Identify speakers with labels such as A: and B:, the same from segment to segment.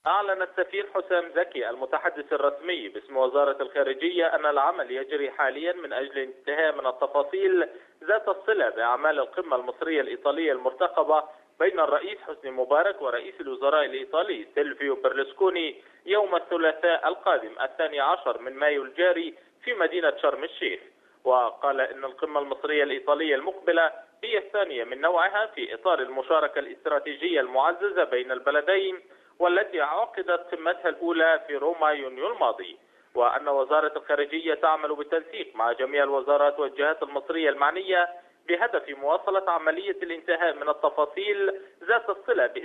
A: أعلن السفير حسام زكي المتحدث الرسمي باسم وزارة الخارجية أن العمل يجري حاليا من أجل الانتهاء من التفاصيل ذات الصلة بأعمال القمة المصرية الإيطالية المرتقبة بين الرئيس حسني مبارك ورئيس الوزراء الإيطالي سيلفيو برلسكوني يوم الثلاثاء القادم 12 من مايو الجاري في مدينة شرم الشيخ. وقال إن القمة المصرية الإيطالية المقبلة هي الثانية من نوعها في إطار المشاركة الاستراتيجية المعززة بين البلدين، والتي عقدت قمتها الأولى في روما يونيو الماضي. وأن وزارة الخارجية تعمل بالتنسيق مع جميع الوزارات والجهات المصرية المعنية بهدف مواصلة عملية الانتهاء من التفاصيل ذات الصلة ب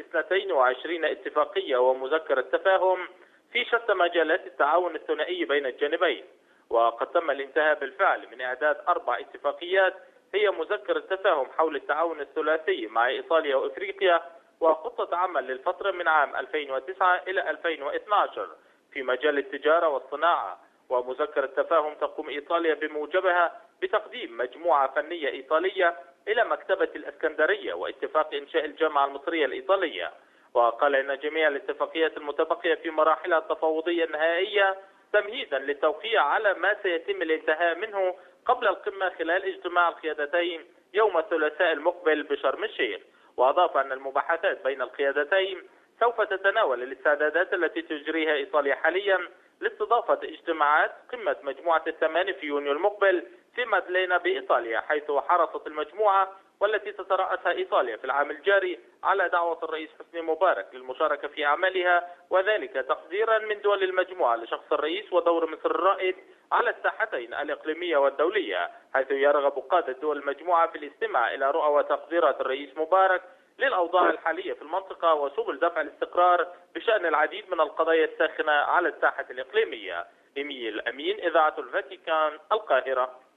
A: 22 اتفاقية ومذكرة تفاهم في شتى مجالات التعاون الثنائي بين الجانبين. وقد تم الانتهاء بالفعل من إعداد 4 اتفاقيات هي مذكرة تفاهم حول التعاون الثلاثي مع إيطاليا وإفريقيا، وخطة عمل للفترة من عام 2009 إلى 2012 في مجال التجارة والصناعة، ومذكرة تفاهم تقوم إيطاليا بموجبها بتقديم مجموعة فنية إيطالية إلى مكتبة الإسكندرية، واتفاق إنشاء الجامعة المصرية الإيطالية. وقال إن جميع الاتفاقيات المتبقية في مراحلها التفاوضية النهائية تمهيدا للتوقيع على ما سيتم الانتهاء منه قبل القمة خلال اجتماع القيادتين يوم الثلاثاء المقبل بشرم الشيخ. وأضاف أن المباحثات بين القيادتين سوف تتناول الاستعدادات التي تجريها إيطاليا حاليا لاستضافة اجتماعات قمة مجموعة الثمان في يونيو المقبل في مادلينا بإيطاليا، حيث حرصت المجموعة والتي تترأسها إيطاليا في العام الجاري على دعوة الرئيس حسني مبارك للمشاركة في أعمالها، وذلك تقديرا من دول المجموعة لشخص الرئيس ودور مصر الرائد على الساحتين الإقليمية والدولية، حيث يرغب قادة دول المجموعة في الاستماع إلى رؤى وتقديرات الرئيس مبارك للأوضاع الحالية في المنطقة وسبل دفع الاستقرار بشأن العديد من القضايا الساخنة على الساحة الإقليمية. إيميل أمين، إذاعة الفاتيكان، القاهرة.